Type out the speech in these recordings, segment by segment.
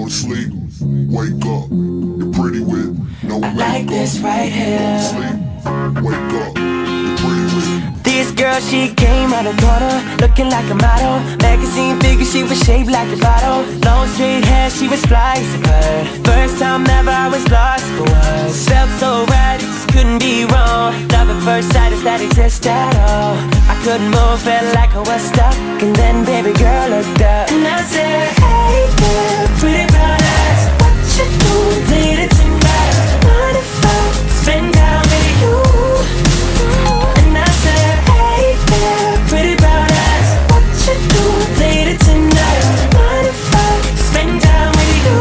Go to sleep, wake up, you're pretty with no makeup. I like this right here. Go to sleep, wake up, you're pretty with. This girl, she came out of corner, looking like a model. Magazine figure, she was shaped like a bottle. Long straight hair, she was fly as a bird. First time ever, I was lost for words. Felt so right, it just couldn't be wrong. Love at first sight, if that exists at all. I couldn't move, felt like I was stuck. And then baby girl looked up and I said, hey girl, pretty brown eyes, what you doing later tonight? Mind if I spend time with you? And I said, hey girl, pretty brown eyes, what you doing later tonight? Mind if I spend time with you?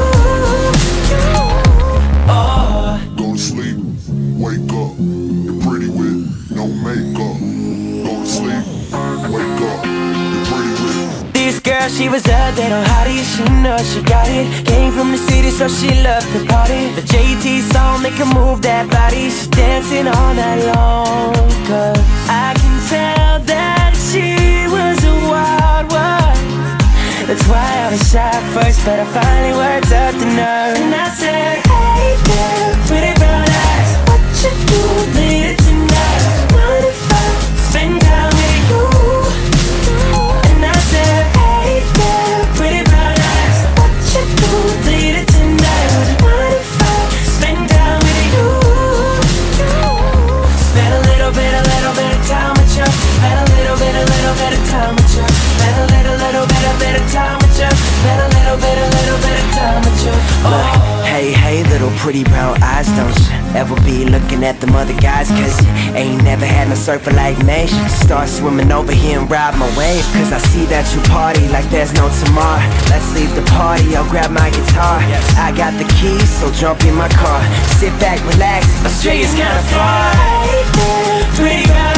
Oh. Go to sleep, wake up, you're pretty with no makeup. Go to sleep, wake up, you're pretty with. This girl, she was a little hottie, she knows she got it. Came from the city, so she loved to party. The JT song make her move that body. She's dancing all night long, cause I can tell that she was a wild one. That's why I was shy at first, but I finally worked up the nerve. And I said, hey girl, pretty brown eyes, what you doing later tonight? Mind if I spend time with you? And I said, hey girl, pretty brown eyes, what you doing later tonight? Mind if I spend time with you? Spend a little bit of time with you. Spend a little bit of time with you. Spend a little bit of time with you. Spend a little bit of time with you. Oh. Hey, little pretty brown eyes, don't you ever be looking at them other guys, cause you ain't never had no surfer like me. Start swimming over here and ride my wave, cause I see that you party like there's no tomorrow. Let's leave the party, I'll grab my guitar. I got the keys, so jump in my car. Sit back, relax, Australia's kinda far. Hey, pretty brown